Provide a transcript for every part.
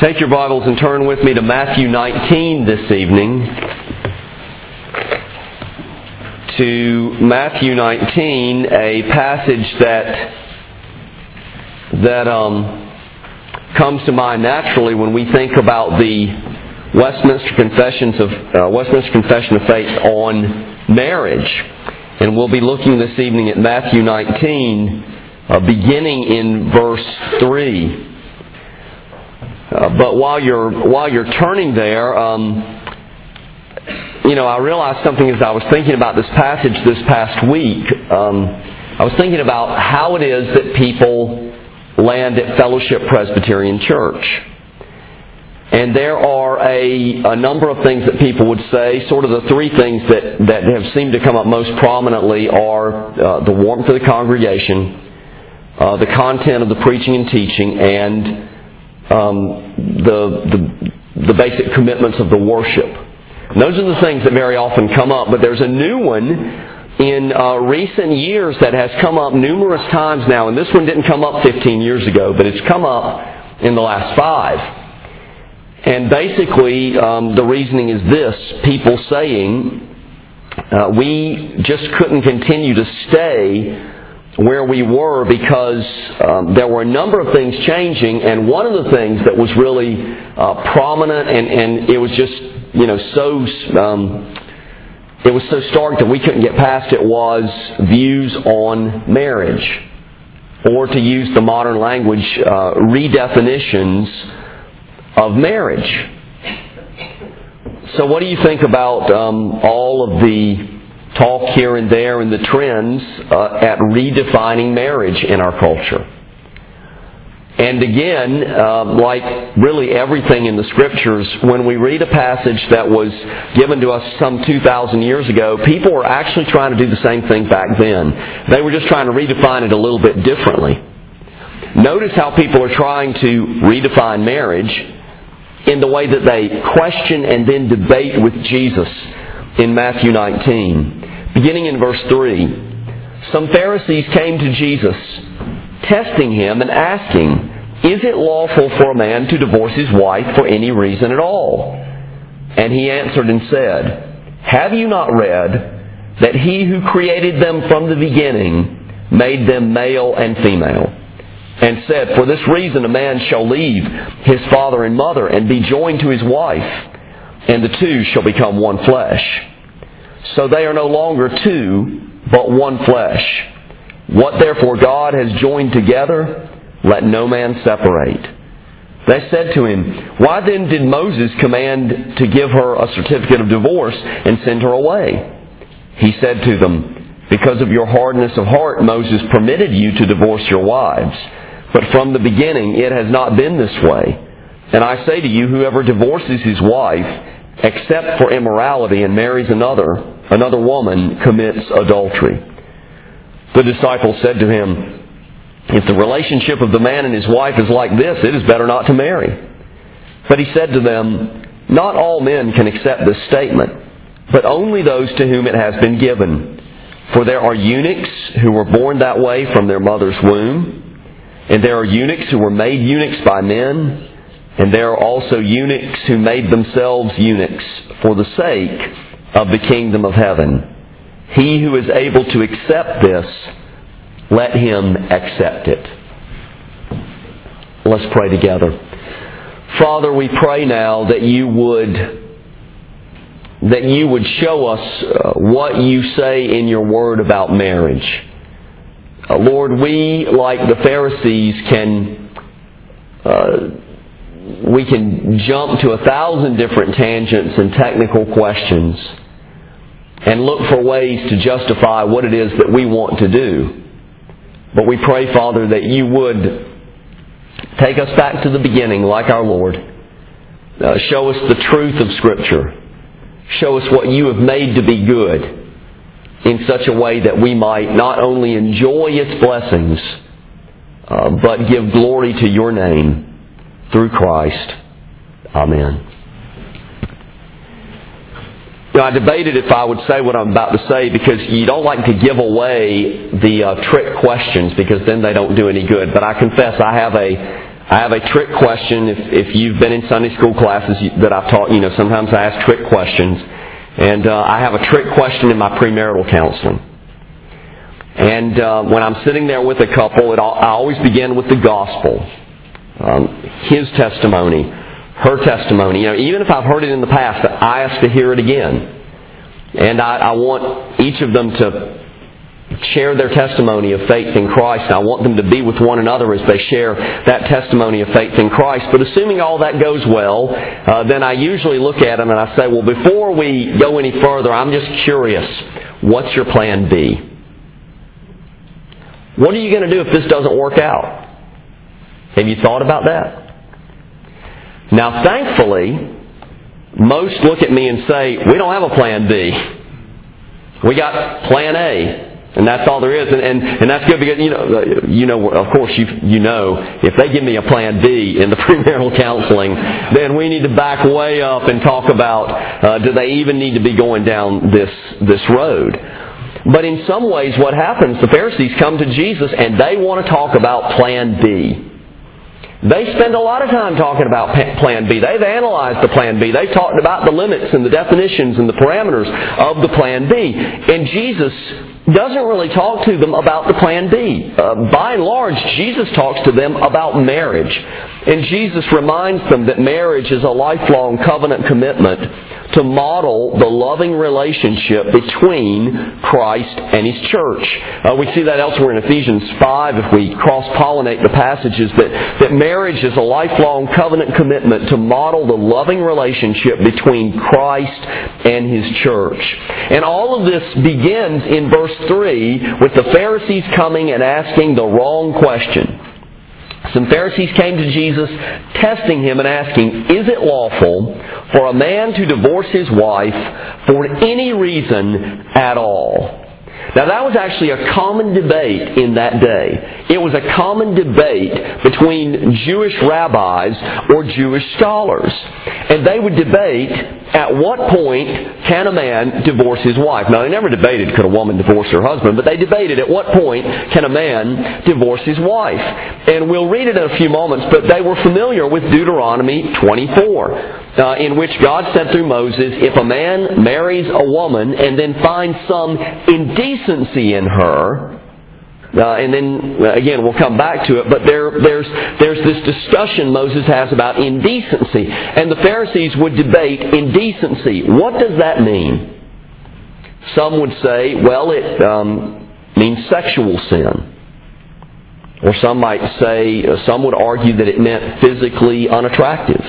Take your Bibles and turn with me to Matthew 19 this evening. To Matthew 19, a passage that comes to mind naturally when we think about the Westminster Confession of Faith on marriage. And we'll be looking this evening at Matthew 19, beginning in verse 3. But while you're turning there, I realized something as I was thinking about this passage this past week. I was thinking about how it is that people land at Fellowship Presbyterian Church. And there are a number of things that people would say. Sort of the three things that have seemed to come up most prominently are the warmth of the congregation, the content of the preaching and teaching, and the basic commitments of the worship. And those are the things that very often come up. But there's a new one in recent years that has come up numerous times now. And this one didn't come up 15 years ago, but it's come up in the last 5. And basically, the reasoning is this: people saying, we just couldn't continue to stay where we were because there were a number of things changing, and one of the things that was really prominent and it was just it was so stark that we couldn't get past it was views on marriage, or to use the modern language, redefinitions of marriage. So what do you think about all of the talk here and there and the trends at redefining marriage in our culture? And again, like really everything in the Scriptures, when we read a passage that was given to us some 2,000 years ago, people were actually trying to do the same thing back then. They were just trying to redefine it a little bit differently. Notice how people are trying to redefine marriage in the way that they question and then debate with Jesus in Matthew 19. Beginning in verse 3, some Pharisees came to Jesus, testing Him and asking, "Is it lawful for a man to divorce his wife for any reason at all?" And He answered and said, "Have you not read that He who created them from the beginning made them male and female? And said, for this reason a man shall leave his father and mother and be joined to his wife, and the two shall become one flesh. So they are no longer two, but one flesh. What therefore God has joined together, let no man separate." They said to Him, "Why then did Moses command to give her a certificate of divorce and send her away?" He said to them, "Because of your hardness of heart Moses permitted you to divorce your wives. But from the beginning it has not been this way. And I say to you, whoever divorces his wife, except for immorality, and marries another woman, commits adultery." The disciples said to Him, "If the relationship of the man and his wife is like this, it is better not to marry." But He said to them, "Not all men can accept this statement, but only those to whom it has been given. For there are eunuchs who were born that way from their mother's womb, and there are eunuchs who were made eunuchs by men, and there are also eunuchs who made themselves eunuchs for the sake of the kingdom of heaven. He who is able to accept this, let him accept it." Let's pray together. Father, we pray now that you would show us what you say in your word about marriage. Lord, we, like the Pharisees, can jump to 1,000 different tangents and technical questions and look for ways to justify what it is that we want to do. But we pray, Father, that you would take us back to the beginning like our Lord. Show us the truth of Scripture. Show us what you have made to be good, in such a way that we might not only enjoy its blessings, but give glory to your name through Christ. Amen. I debated if I would say what I'm about to say, because you don't like to give away the trick questions, because then they don't do any good. But I confess I have I have a trick question. If you've been in Sunday school classes that I've taught, sometimes I ask trick questions. And I have a trick question in my premarital counseling. And when I'm sitting there with a couple, I always begin with the gospel. His testimony, her testimony. Even if I've heard it in the past, I ask to hear it again. And I want each of them to share their testimony of faith in Christ. I want them to be with one another as they share that testimony of faith in Christ. But assuming all that goes well, then I usually look at them and I say, well, before we go any further, I'm just curious, what's your plan B? What are you going to do if this doesn't work out? Have you thought about that? Now, thankfully, most look at me and say, we don't have a plan B. We got plan A. And that's all there is. And that's good because, of course, if they give me a plan B in the premarital counseling, then we need to back way up and talk about, do they even need to be going down this road? But in some ways what happens, the Pharisees come to Jesus and they want to talk about plan B. They spend a lot of time talking about plan B. They've analyzed the plan B. They've talked about the limits and the definitions and the parameters of the plan B. And Jesus doesn't really talk to them about the plan B. By and large, Jesus talks to them about marriage. And Jesus reminds them that marriage is a lifelong covenant commitment to model the loving relationship between Christ and His church. We see that elsewhere in Ephesians 5 if we cross-pollinate the passages, that marriage is a lifelong covenant commitment to model the loving relationship between Christ and His church. And all of this begins in verse 3 with the Pharisees coming and asking the wrong question. Some Pharisees came to Jesus, testing Him and asking, is it lawful for a man to divorce his wife for any reason at all? Now that was actually a common debate in that day. It was a common debate between Jewish rabbis or Jewish scholars. And they would debate at what point can a man divorce his wife. Now they never debated could a woman divorce her husband, but they debated at what point can a man divorce his wife. And we'll read it in a few moments, but they were familiar with Deuteronomy 24. In which God said through Moses, if a man marries a woman and then finds some indecency in her, and then again we'll come back to it, but there's this discussion Moses has about indecency, and the Pharisees would debate indecency. What does that mean? Some would say, well, it means sexual sin. Or some might say, some would argue that it meant physically unattractive.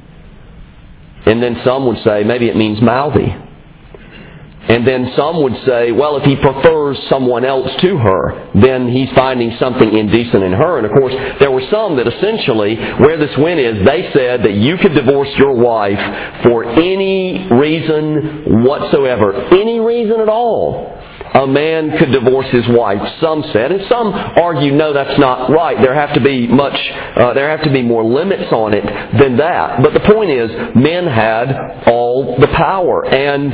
And then some would say, maybe it means mouthy. And then some would say, well, if he prefers someone else to her, then he's finding something indecent in her. And of course, there were some that essentially, where this went is, they said that you could divorce your wife for any reason whatsoever. Any reason at all. A man could divorce his wife, some said, and some argue, no, that's not right. There have to be more limits on it than that. But the point is, men had all the power,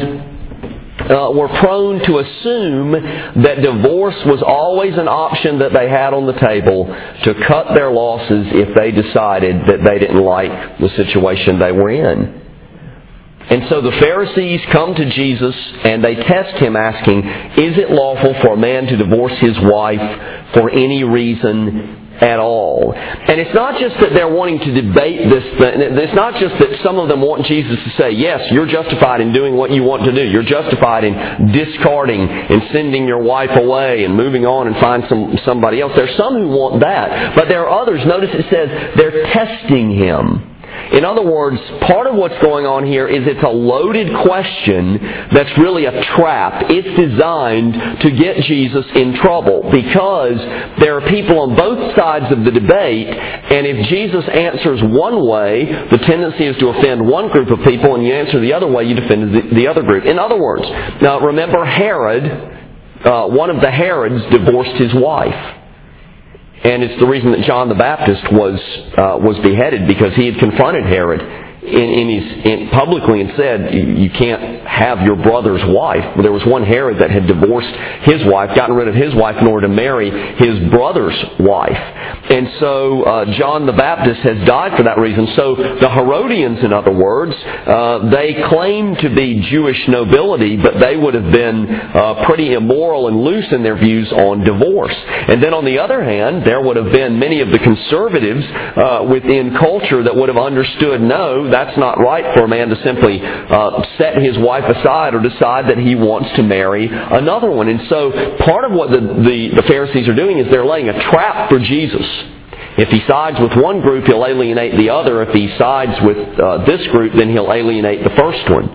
and were prone to assume that divorce was always an option that they had on the table to cut their losses if they decided that they didn't like the situation they were in. And so the Pharisees come to Jesus and they test Him asking, is it lawful for a man to divorce his wife for any reason at all? And it's not just that they're wanting to debate this thing. It's not just that some of them want Jesus to say, yes, you're justified in doing what you want to do. You're justified in discarding and sending your wife away and moving on and find somebody else. There's some who want that. But there are others. Notice it says they're testing Him. In other words, part of what's going on here is it's a loaded question that's really a trap. It's designed to get Jesus in trouble because there are people on both sides of the debate, and if Jesus answers one way, the tendency is to offend one group of people, and you answer the other way, you offend the other group. In other words, now remember Herod, one of the Herods divorced his wife. And it's the reason that John the Baptist was beheaded, because he had confronted Herod publicly and said, you can't have your brother's wife. There was one Herod that had divorced his wife, gotten rid of his wife in order to marry his brother's wife. And so John the Baptist has died for that reason. So the Herodians, in other words, they claim to be Jewish nobility, but they would have been pretty immoral and loose in their views on divorce. And then on the other hand, there would have been many of the conservatives within culture that would have understood, no, that's not right for a man to simply set his wife aside or decide that he wants to marry another one. And so part of what the Pharisees are doing is they're laying a trap for Jesus. If he sides with one group, he'll alienate the other. If he sides with this group, then he'll alienate the first one.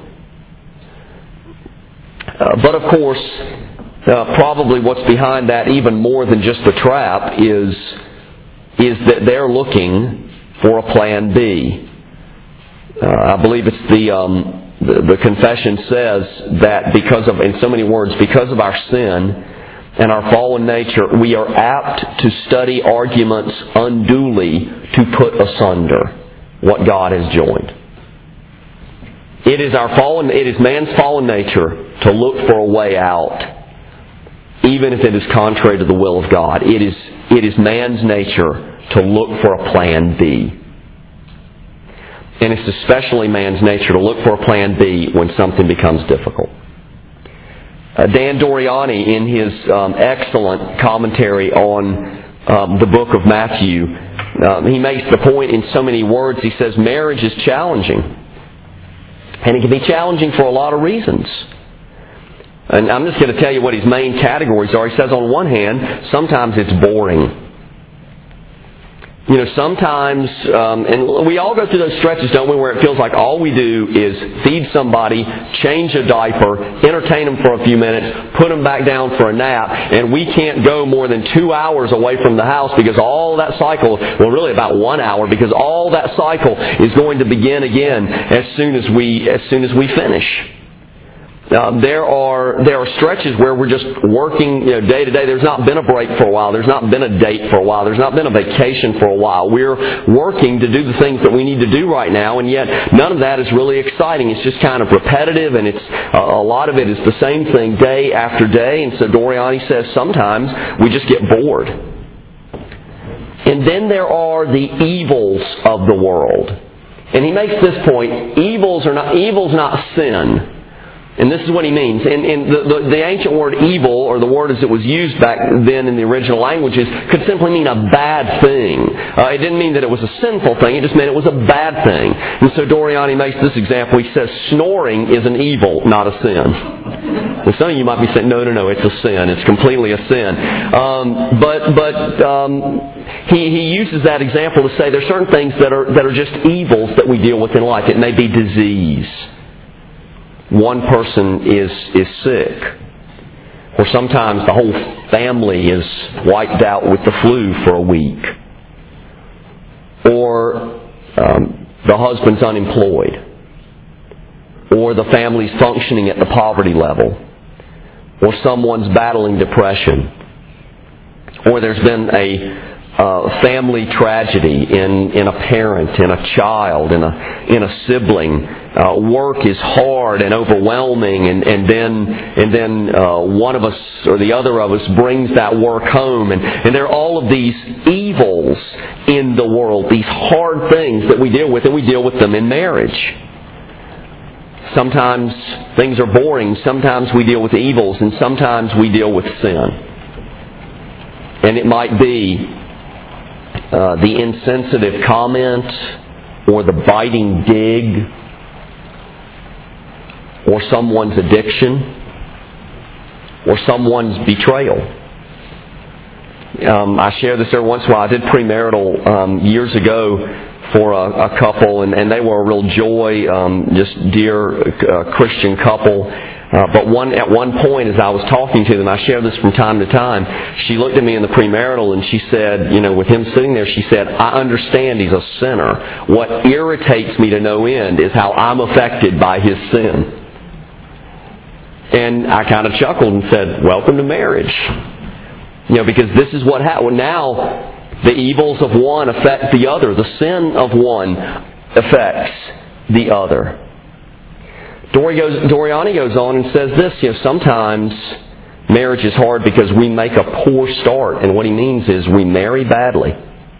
But of course, probably what's behind that, even more than just the trap, is that they're looking for a plan B. I believe it's the confession says that because of, in so many words, because of our sin and our fallen nature, we are apt to study arguments unduly to put asunder what God has joined. It is man's fallen nature to look for a way out, even if it is contrary to the will of God. It is man's nature to look for a plan B. And it's especially man's nature to look for a plan B when something becomes difficult. Dan Doriani, in his excellent commentary on the book of Matthew, he makes the point in so many words. He says marriage is challenging. And it can be challenging for a lot of reasons. And I'm just going to tell you what his main categories are. He says on one hand, sometimes it's boring. You know, sometimes, and we all go through those stretches, don't we, where it feels like all we do is feed somebody, change a diaper, entertain them for a few minutes, put them back down for a nap, and we can't go more than 2 hours away from the house because all that cycle, well, really about 1 hour, because all that cycle is going to begin again as soon as we finish. There are stretches where we're just working, day to day. There's not been a break for a while. There's not been a date for a while. There's not been a vacation for a while. We're working to do the things that we need to do right now, and yet none of that is really exciting. It's just kind of repetitive, and it's a lot of it is the same thing day after day. And so Doriani says sometimes we just get bored. And then there are the evils of the world, and he makes this point: evil's not sin. And this is what he means. In the ancient word evil, or the word as it was used back then in the original languages, could simply mean a bad thing. It didn't mean that it was a sinful thing. It just meant it was a bad thing. And so Doriani makes this example. He says snoring is an evil, not a sin. And some of you might be saying, no, it's a sin. It's completely a sin. He uses that example to say there's certain things that are just evils that we deal with in life. It may be disease. One person is sick, or sometimes the whole family is wiped out with the flu for a week, or the husband's unemployed, or the family's functioning at the poverty level, or someone's battling depression, or there's been a family tragedy in a parent, in a child, in a sibling. Work is hard and overwhelming, and then one of us or the other of us brings that work home, and there are all of these evils in the world, these hard things that we deal with, and we deal with them in marriage. Sometimes things are boring, sometimes we deal with evils, and sometimes we deal with sin. And it might be the insensitive comment, or the biting dig, or someone's addiction, or someone's betrayal. I share this every once in a while. I did premarital years ago for a couple, and they were a real joy, just dear Christian couple. But at one point, as I was talking to them, I share this from time to time, she looked at me in the premarital and she said, with him sitting there, she said, I understand he's a sinner. What irritates me to no end is how I'm affected by his sin. And I kind of chuckled and said, welcome to marriage. Because this is what happened. Now, the evils of one affect the other. The sin of one affects the other. Doriani goes on and says this, sometimes marriage is hard because we make a poor start. And what he means is we marry badly.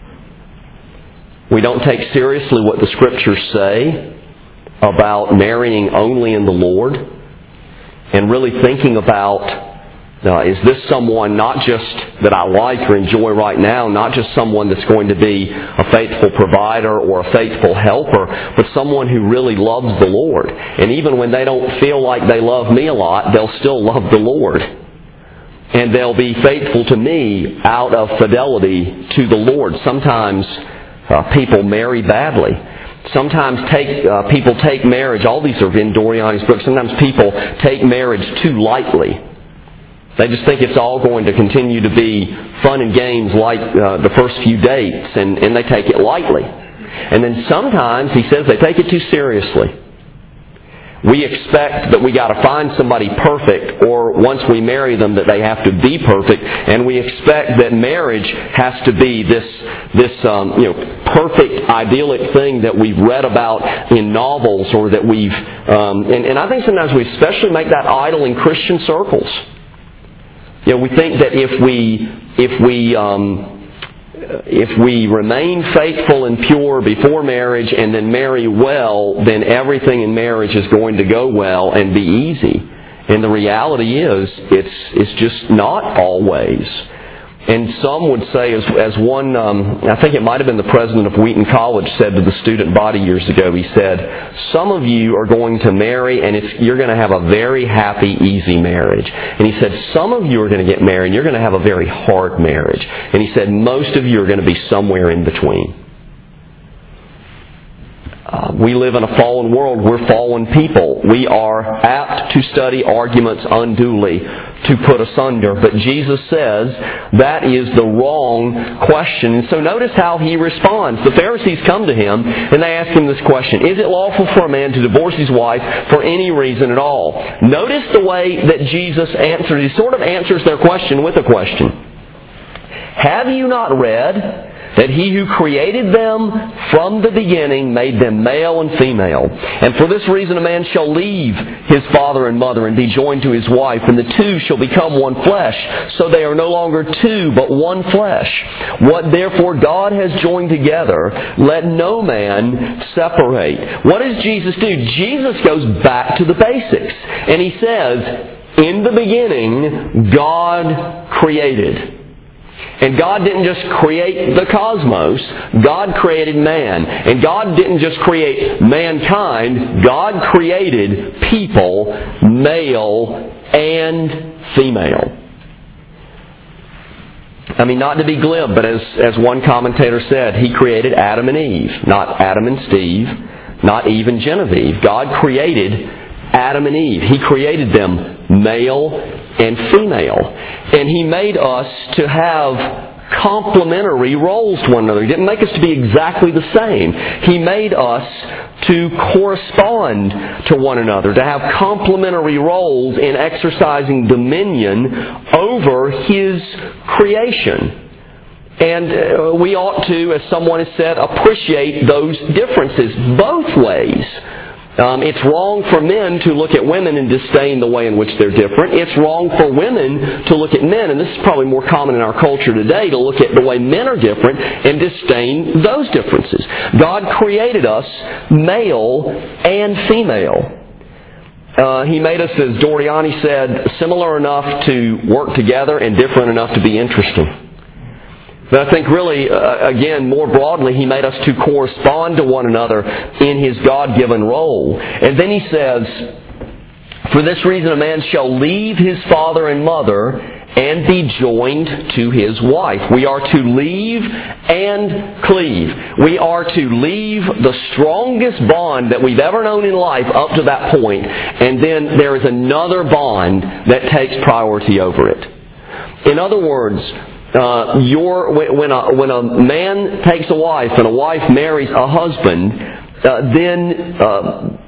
We don't take seriously what the Scriptures say about marrying only in the Lord, and really thinking about, is this someone not just that I like or enjoy right now, not just someone that's going to be a faithful provider or a faithful helper, but someone who really loves the Lord. And even when they don't feel like they love me a lot, they'll still love the Lord. And they'll be faithful to me out of fidelity to the Lord. Sometimes people marry badly. Sometimes people take marriage, all these are in Doriani's book, sometimes people take marriage too lightly. They just think it's all going to continue to be fun and games like the first few dates, and they take it lightly. And then sometimes, he says, they take it too seriously. We expect that we got to find somebody perfect, or once we marry them that they have to be perfect, and we expect that marriage has to be this perfect, idyllic thing that we've read about in novels, or that we've and I think sometimes we especially make that idol in Christian circles. We think that if we remain faithful and pure before marriage and then marry well, then everything in marriage is going to go well and be easy. And the reality is, it's just not always. And some would say, as one, I think it might have been the president of Wheaton College said to the student body years ago, he said, some of you are going to marry and you're going to have a very happy, easy marriage. And he said, some of you are going to get married and you're going to have a very hard marriage. And he said, most of you are going to be somewhere in between. We live in a fallen world. We're fallen people. We are apt to study arguments unduly, to put asunder. But Jesus says that is the wrong question. And so notice how he responds. The Pharisees come to him and they ask him this question. Is it lawful for a man to divorce his wife for any reason at all? Notice the way that Jesus answers. He sort of answers their question with a question. Have you not read that He who created them from the beginning made them male and female? And for this reason a man shall leave his father and mother and be joined to his wife, and the two shall become one flesh. So they are no longer two, but one flesh. What therefore God has joined together, let no man separate. What does Jesus do? Jesus goes back to the basics. And He says, in the beginning, God created. And God didn't just create the cosmos, God created man. And God didn't just create mankind, God created people, male and female. I mean, not to be glib, but as one commentator said, He created Adam and Eve, not Adam and Steve, not Eve and Genevieve. God created Adam and Eve. He created them male and female. And He made us to have complementary roles to one another. He didn't make us to be exactly the same. He made us to correspond to one another, to have complementary roles in exercising dominion over His creation. And we ought to, as someone has said, appreciate those differences both ways. It's wrong for men to look at women and disdain the way in which they're different. It's wrong for women to look at men, and this is probably more common in our culture today, to look at the way men are different and disdain those differences. God created us male and female. He made us, as Doriani said, similar enough to work together and different enough to be interesting. But I think really, again, more broadly, He made us to correspond to one another in His God-given role. And then He says, for this reason a man shall leave his father and mother and be joined to his wife. We are to leave and cleave. We are to leave the strongest bond that we've ever known in life up to that point, and then there is another bond that takes priority over it. In other words, when a man takes a wife and a wife marries a husband, then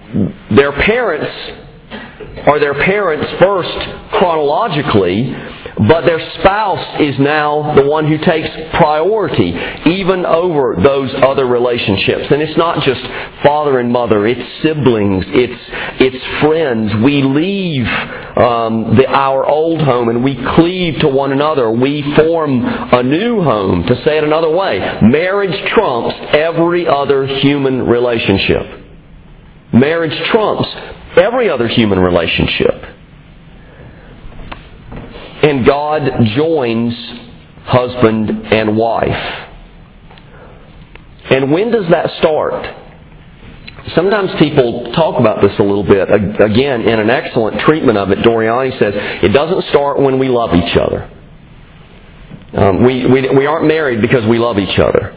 their parents are their parents first chronologically, But their spouse is now the one who takes priority, even over those other relationships. And it's not just father and mother, it's siblings, it's friends. We leave our old home and we cleave to one another. We form a new home. To say it another way, marriage trumps every other human relationship. Marriage trumps every other human relationship. And God joins husband and wife. And when does that start? Sometimes people talk about this a little bit. Again, in an excellent treatment of it, Doriani says, it doesn't start when we love each other. We aren't married because we love each other.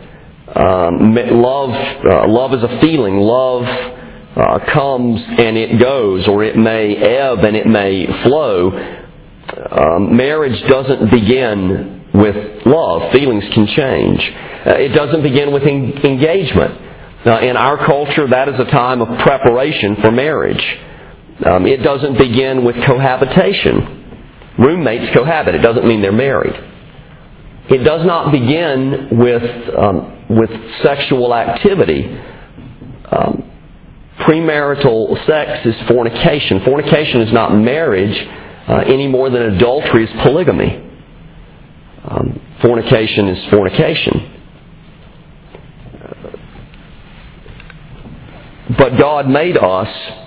Love is a feeling. Love comes and it goes, or it may ebb and it may flow. Marriage doesn't begin with love. Feelings can change. It doesn't begin with engagement. In our culture, that is a time of preparation for marriage. It doesn't begin with cohabitation. Roommates cohabit. It doesn't mean they're married. It does not begin with sexual activity. Premarital sex is fornication. Fornication is not marriage any more than adultery is polygamy. Fornication is fornication. But God made us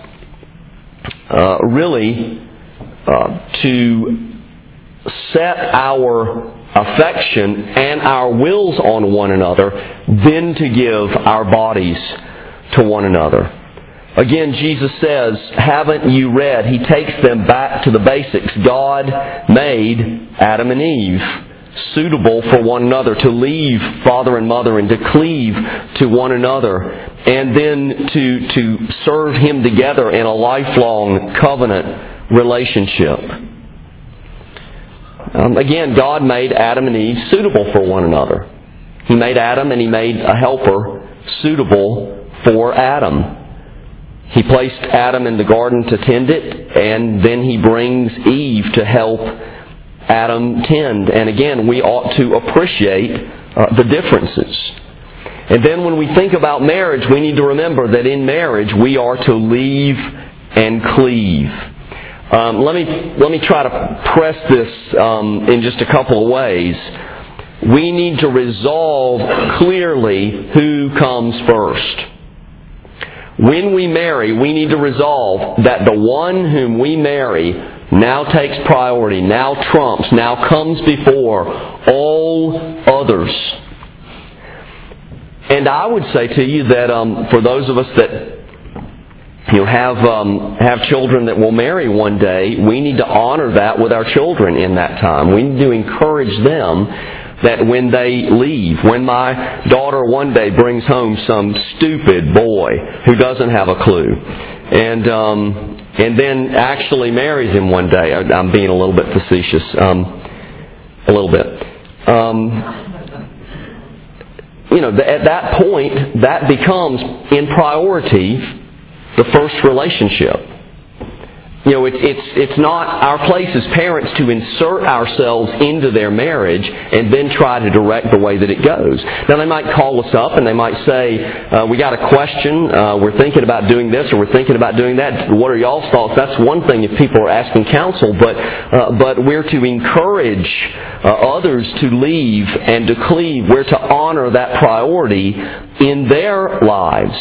really to set our affection and our wills on one another, then to give our bodies to one another. Again, Jesus says, haven't you read? He takes them back to the basics. God made Adam and Eve suitable for one another, to leave father and mother and to cleave to one another, and then to serve Him together in a lifelong covenant relationship. Again, God made Adam and Eve suitable for one another. He made Adam and He made a helper suitable for Adam. He placed Adam in the garden to tend it, and then He brings Eve to help Adam tend. And again, we ought to appreciate the differences. And then when we think about marriage, we need to remember that in marriage we are to leave and cleave. Let me try to press this in just a couple of ways. We need to resolve clearly who comes first. When we marry, we need to resolve that the one whom we marry now takes priority, now trumps, now comes before all others. And I would say to you that for those of us that have children that will marry one day, we need to honor that with our children in that time. We need to encourage them that when they leave, when my daughter one day brings home some stupid boy who doesn't have a clue, and then actually marries him one day, I'm being a little bit facetious, a little bit. At that point, that becomes in priority the first relationship. It's not our place as parents to insert ourselves into their marriage and then try to direct the way that it goes. Now, they might call us up and they might say, we got a question, we're thinking about doing this or we're thinking about doing that. What are y'all's thoughts? That's one thing if people are asking counsel, but we're to encourage others to leave and to cleave. We're to honor that priority in their lives.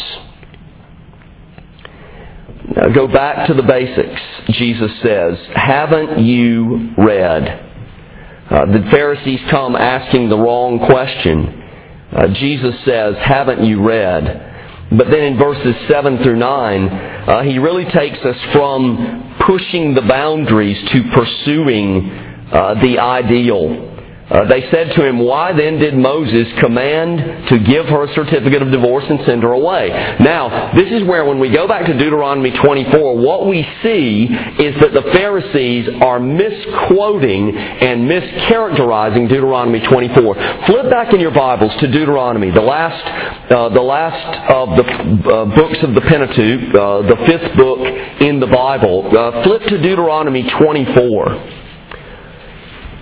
Now, go back to the basics. Jesus says, haven't you read? The Pharisees come asking the wrong question. Jesus says, haven't you read? But then in verses 7 through 9, He really takes us from pushing the boundaries to pursuing the ideal. They said to Him, why then did Moses command to give her a certificate of divorce and send her away? Now, this is where when we go back to Deuteronomy 24, what we see is that the Pharisees are misquoting and mischaracterizing Deuteronomy 24. Flip back in your Bibles to Deuteronomy, the last of the books of the Pentateuch, the fifth book in the Bible. Flip to Deuteronomy 24.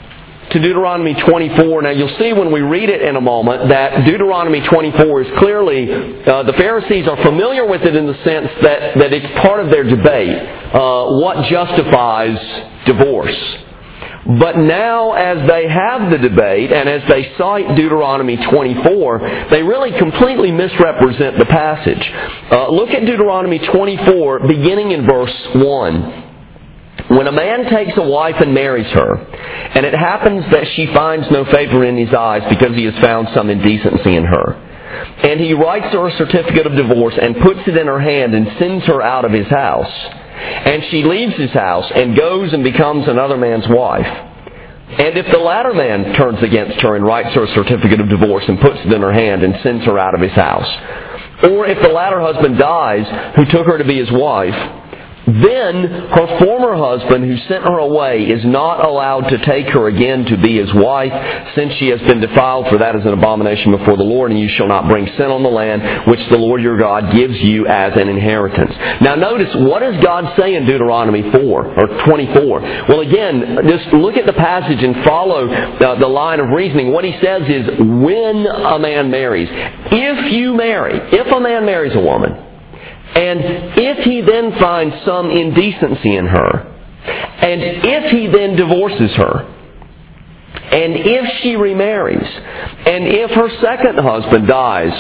to Deuteronomy 24. Now you'll see when we read it in a moment that Deuteronomy 24 is clearly, the Pharisees are familiar with it in the sense that it's part of their debate. What justifies divorce? But now as they have the debate and as they cite Deuteronomy 24, they really completely misrepresent the passage. Look at Deuteronomy 24 beginning in verse 1. When a man takes a wife and marries her, and it happens that she finds no favor in his eyes because he has found some indecency in her, and he writes her a certificate of divorce and puts it in her hand and sends her out of his house, and she leaves his house and goes and becomes another man's wife, and if the latter man turns against her and writes her a certificate of divorce and puts it in her hand and sends her out of his house, or if the latter husband dies who took her to be his wife, then her former husband who sent her away is not allowed to take her again to be his wife, since she has been defiled, for that is an abomination before the Lord, and you shall not bring sin on the land which the Lord your God gives you as an inheritance. Now notice, what does God say in Deuteronomy 4 or 24? Well, again, just look at the passage and follow the line of reasoning. What he says is, when a man marries, if a man marries a woman, and if he then finds some indecency in her, and if he then divorces her, and if she remarries, and if her second husband dies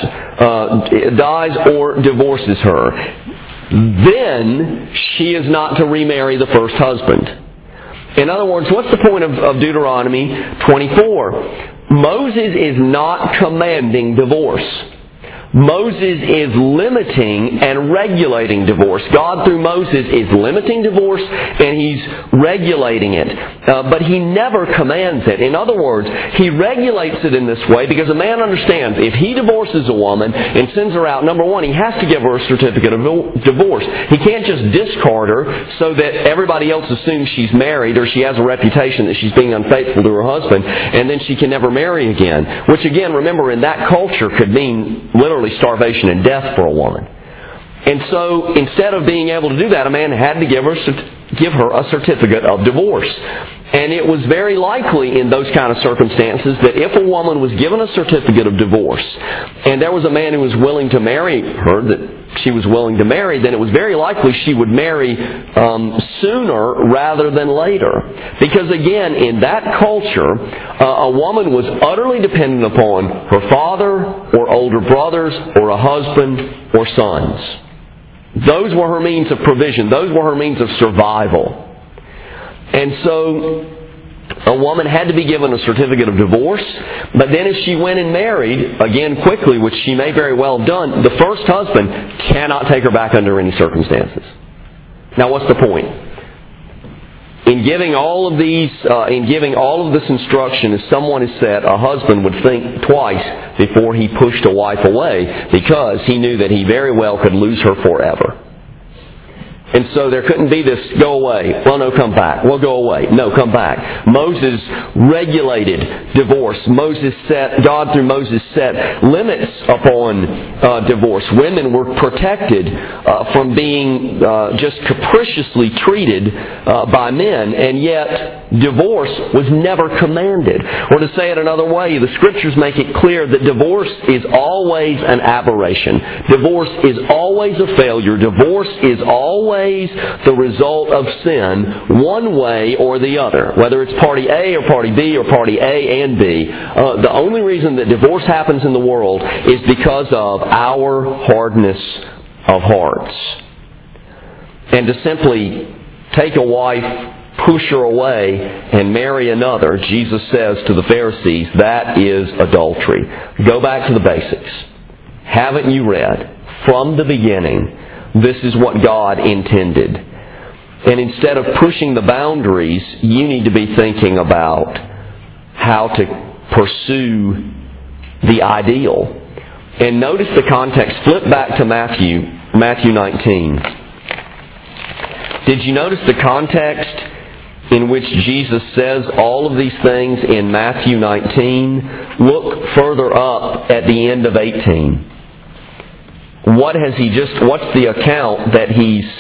or divorces her, then she is not to remarry the first husband. In other words, what's the point of Deuteronomy 24? Moses is not commanding divorce. Moses is limiting and regulating divorce. God, through Moses, is limiting divorce and He's regulating it. But He never commands it. In other words, He regulates it in this way because a man understands if he divorces a woman and sends her out, number one, he has to give her a certificate of divorce. He can't just discard her so that everybody else assumes she's married or she has a reputation that she's being unfaithful to her husband, and then she can never marry again. Which again, remember, in that culture could mean literally starvation and death for a woman. And so, instead of being able to do that, a man had to give her a certificate of divorce. And it was very likely in those kind of circumstances that if a woman was given a certificate of divorce and there was a man who was willing to marry her, that she was willing to marry, then it was very likely she would marry sooner rather than later. Because again, in that culture, a woman was utterly dependent upon her father or older brothers or a husband or sons. Those were her means of provision. Those were her means of survival. And so a woman had to be given a certificate of divorce, but then if she went and married, again quickly, which she may very well have done, the first husband cannot take her back under any circumstances. Now what's the point? In giving all of this instruction, as someone has said, a husband would think twice before he pushed a wife away because he knew that he very well could lose her forever. And so there couldn't be this, go away. Well, no, come back. Well, go away. No, come back. Moses regulated divorce. God through Moses set limits upon divorce. Women were protected from being just capriciously treated by men, and yet divorce was never commanded. Or to say it another way, the Scriptures make it clear that divorce is always an aberration. Divorce is always a failure. Divorce is always the result of sin, one way or the other. Whether it's party A or party B or party A and B. The only reason that divorce happens in the world is because of our hardness of hearts. And to simply take a wife, push her away, and marry another, Jesus says to the Pharisees, that is adultery. Go back to the basics. Haven't you read from the beginning, this is what God intended? And instead of pushing the boundaries, you need to be thinking about how to pursue the ideal. And notice the context. Flip back to Matthew 19. Did you notice the context in which Jesus says all of these things in Matthew 19? Look further up at the end of 18. What's the account that he's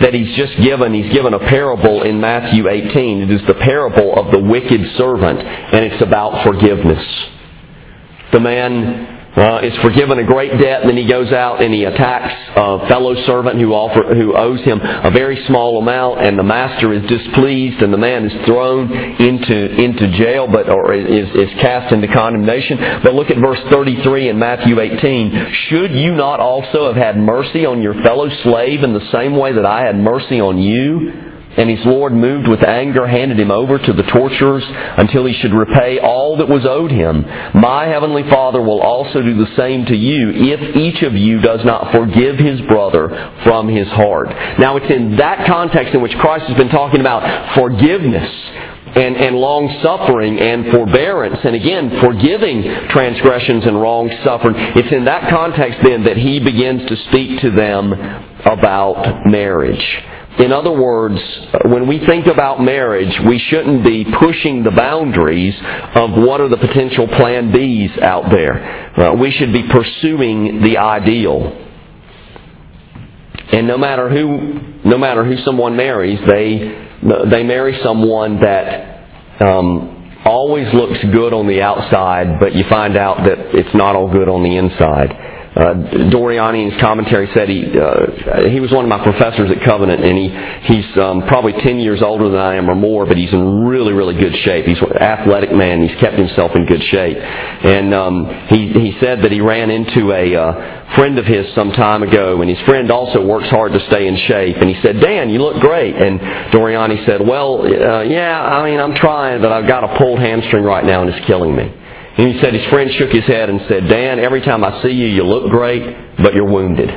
that He's just given. He's given a parable in Matthew 18. It is the parable of the wicked servant, and it's about forgiveness. The man is forgiven a great debt, and then he goes out and he attacks a fellow servant who owes him a very small amount, and the master is displeased, and the man is thrown into jail, or is cast into condemnation. But look at verse 33 in Matthew 18. Should you not also have had mercy on your fellow slave in the same way that I had mercy on you? And his Lord, moved with anger, handed him over to the torturers until he should repay all that was owed him. My heavenly Father will also do the same to you if each of you does not forgive his brother from his heart. Now, it's in that context in which Christ has been talking about forgiveness and long-suffering and forbearance, and again, forgiving transgressions and wrong-suffering. It's in that context then that He begins to speak to them about marriage. In other words, when we think about marriage, we shouldn't be pushing the boundaries of what are the potential plan Bs out there. We should be pursuing the ideal. And no matter who someone marries, they marry someone that always looks good on the outside, but you find out that it's not all good on the inside. Doriani in his commentary said he was one of my professors at Covenant, and he's probably 10 years older than I am or more, but he's in really, really good shape. He's an athletic man. He's kept himself in good shape. And he said that he ran into a friend of his some time ago, and his friend also works hard to stay in shape. And he said, "Dan, you look great." And Doriani said, "Well, yeah, I mean, I'm trying, but I've got a pulled hamstring right now, and it's killing me." And he said his friend shook his head and said, "Dan, every time I see you, you look great, but you're wounded."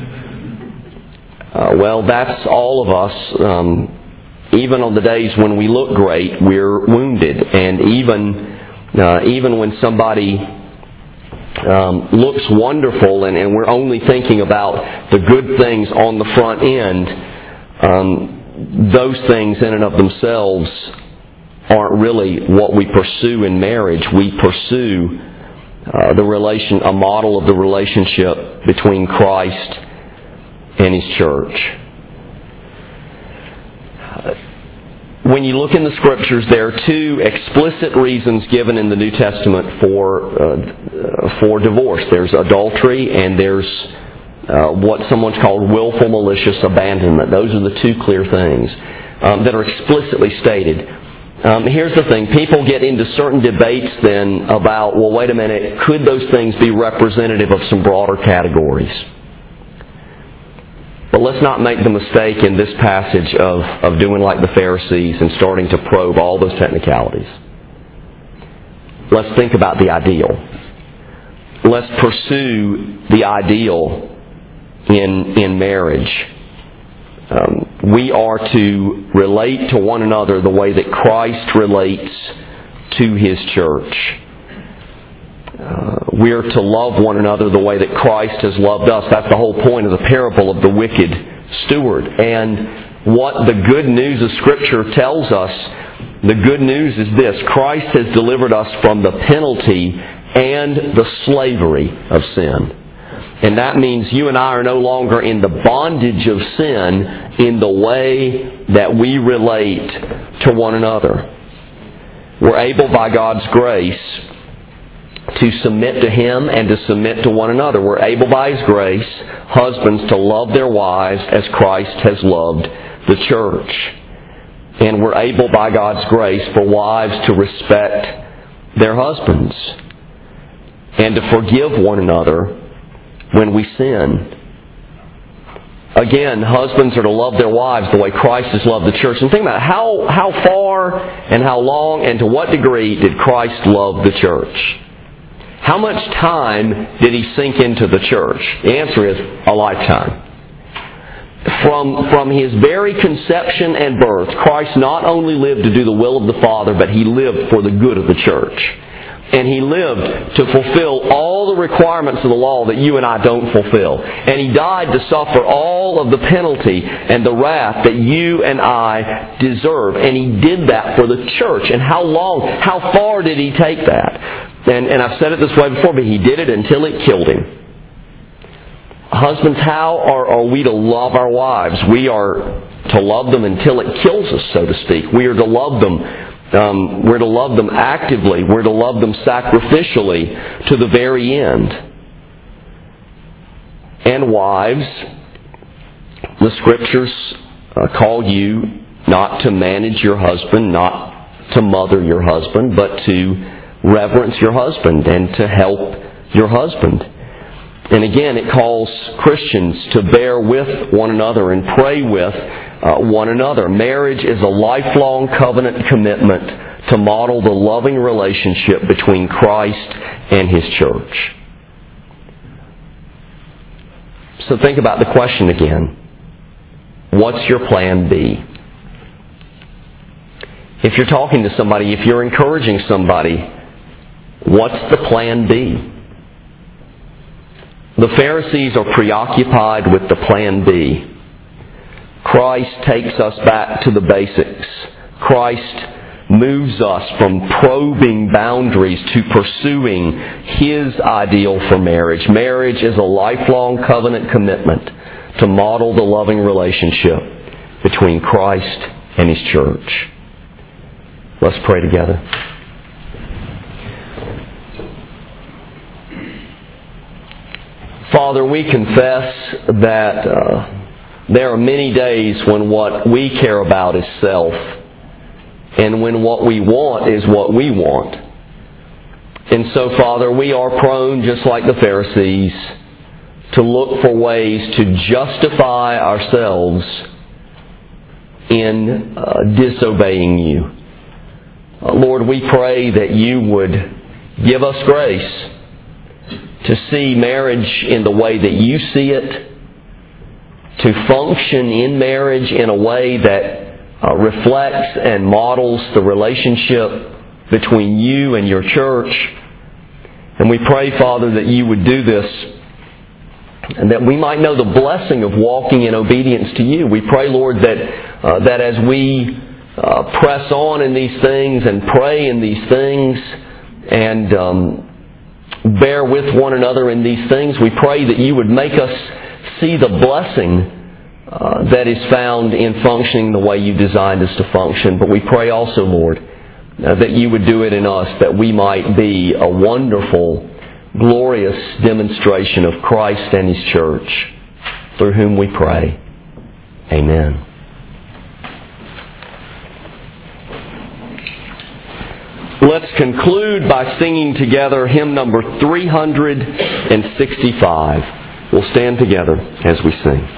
Well, that's all of us. Even on the days when we look great, we're wounded. And even when somebody looks wonderful and we're only thinking about the good things on the front end, those things in and of themselves aren't really what we pursue in marriage. We pursue a model of the relationship between Christ and His church. When you look in the Scriptures, there are two explicit reasons given in the New Testament for divorce. There's adultery, and there's what someone's called willful malicious abandonment. Those are the two clear things that are explicitly stated. Here's the thing. People get into certain debates then about, well, wait a minute, could those things be representative of some broader categories? But let's not make the mistake in this passage of doing like the Pharisees and starting to probe all those technicalities. Let's think about the ideal. Let's pursue the ideal in marriage. We are to relate to one another the way that Christ relates to His church. We are to love one another the way that Christ has loved us. That's the whole point of the parable of the wicked steward. And what the good news of Scripture tells us, the good news is this: Christ has delivered us from the penalty and the slavery of sin. And that means you and I are no longer in the bondage of sin in the way that we relate to one another. We're able by God's grace to submit to Him and to submit to one another. We're able by His grace, husbands, to love their wives as Christ has loved the church. And we're able by God's grace for wives to respect their husbands and to forgive one another when we sin. Again, husbands are to love their wives the way Christ has loved the church. And think about how far and how long and to what degree did Christ love the church? How much time did He sink into the church? The answer is a lifetime. From His very conception and birth, Christ not only lived to do the will of the Father, but He lived for the good of the church. And He lived to fulfill all the requirements of the law that you and I don't fulfill. And He died to suffer all of the penalty and the wrath that you and I deserve. And He did that for the church. And how long, how far did He take that? And I've said it this way before, but He did it until it killed Him. Husbands, how are we to love our wives? We are to love them until it kills us, so to speak. We are to love them. We're to love them actively. We're to love them sacrificially to the very end. And wives, the Scriptures call you not to manage your husband, not to mother your husband, but to reverence your husband and to help your husband. And again, it calls Christians to bear with one another and pray with one another. Marriage is a lifelong covenant commitment to model the loving relationship between Christ and His church. So think about the question again. What's your plan B? If you're talking to somebody, if you're encouraging somebody, what's the plan B? The Pharisees are preoccupied with the plan B. Christ takes us back to the basics. Christ moves us from probing boundaries to pursuing His ideal for marriage. Marriage is a lifelong covenant commitment to model the loving relationship between Christ and His church. Let's pray together. Father, we confess that there are many days when what we care about is self, and when what we want is what we want. And so, Father, we are prone, just like the Pharisees, to look for ways to justify ourselves in disobeying You. Lord, we pray that You would give us grace to see marriage in the way that You see it, to function in marriage in a way that reflects and models the relationship between You and Your church. And we pray, Father, that You would do this and that we might know the blessing of walking in obedience to You. We pray, Lord, that as we press on in these things and pray in these things and bear with one another in these things, we pray that You would make us see the blessing that is found in functioning the way You designed us to function. But we pray also, Lord, that You would do it in us, that we might be a wonderful, glorious demonstration of Christ and His church, through whom we pray. Amen. Let's conclude by singing together hymn number 365. We'll stand together as we sing.